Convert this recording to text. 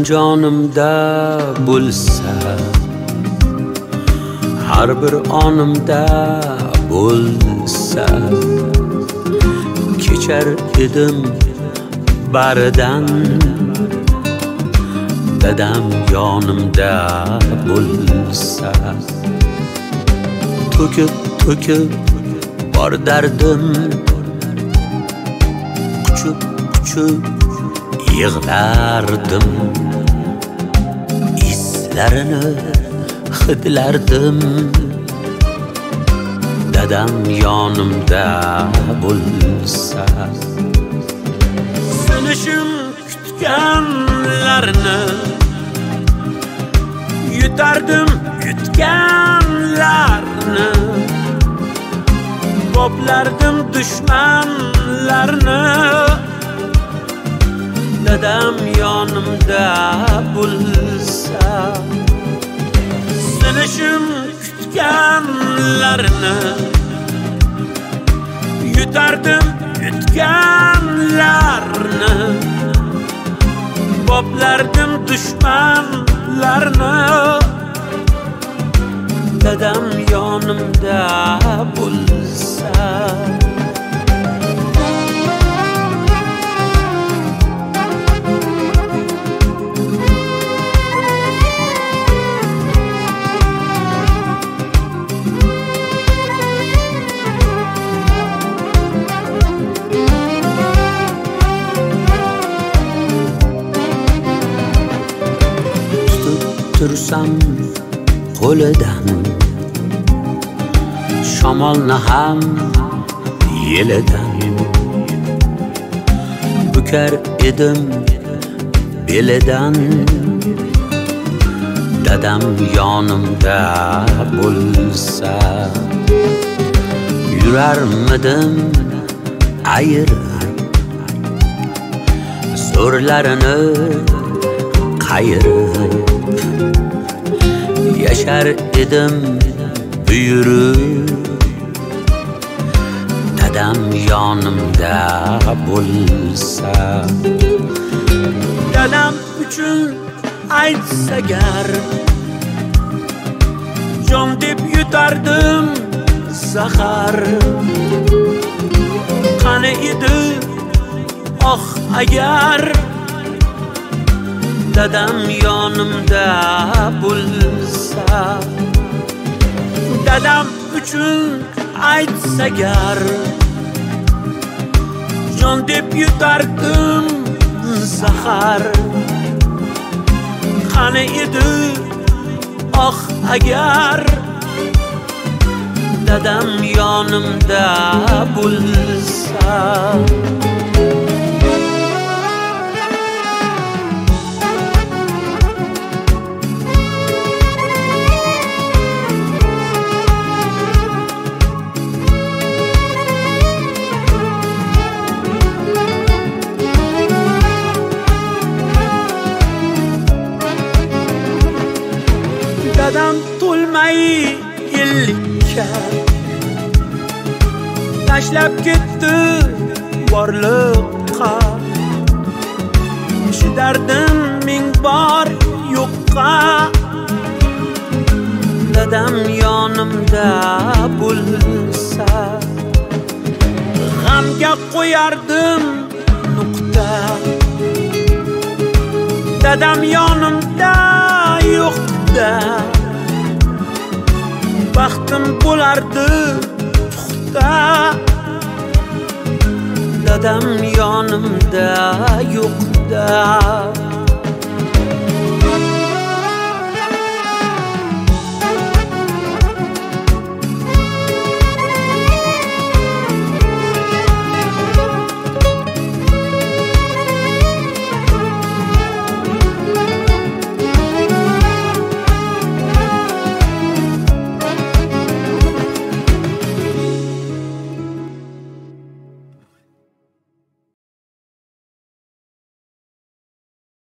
jonimda bo'lsa, har bir onimda bo'lsa, kechar edim baridan. Dadam yonimda bo'lsa, to'kib bor dardim, quchib yig'lardim. Islarini hidlardim. Dadam yonimda bo'lsa, sinishim kutganlarni yutardim, yutganlarni boplardim, dushmanlarni. Dadam yonimda bo'lsa, sinishim kutganlarni yutardim, yutganlarni boplardim, dushmanlarni. Dadam yonimda bo'lsa, tursam qo'lidan, shamolni ham yelidan bukar edim belidan. Dadam yonimda bo'lsa, yurarmidim ayirib, zo'rlarini qayirib. Yashar edim buyurib, dadam yonimda bo'lsa. Dadam uchun aytsa gar, jon deb yutardim zahar. Qani edi oh agar, dadam yonimda bo'lsa. Dadam uchun aytsa gar, jon deb yutardim zahar. Qani edi oh agar, dadam yonimda bo'lsa. Dadam to'lmay yillikka tashlab ketdi borliqqa. Chidardim ming bor yo'qqa. Dadam yonimda bo'lsa, g'amga qo'yardim nuqta. Dadam yonimda yo'qda, baxtim bo'lardi puxta. Dadam yonimda yo'qda,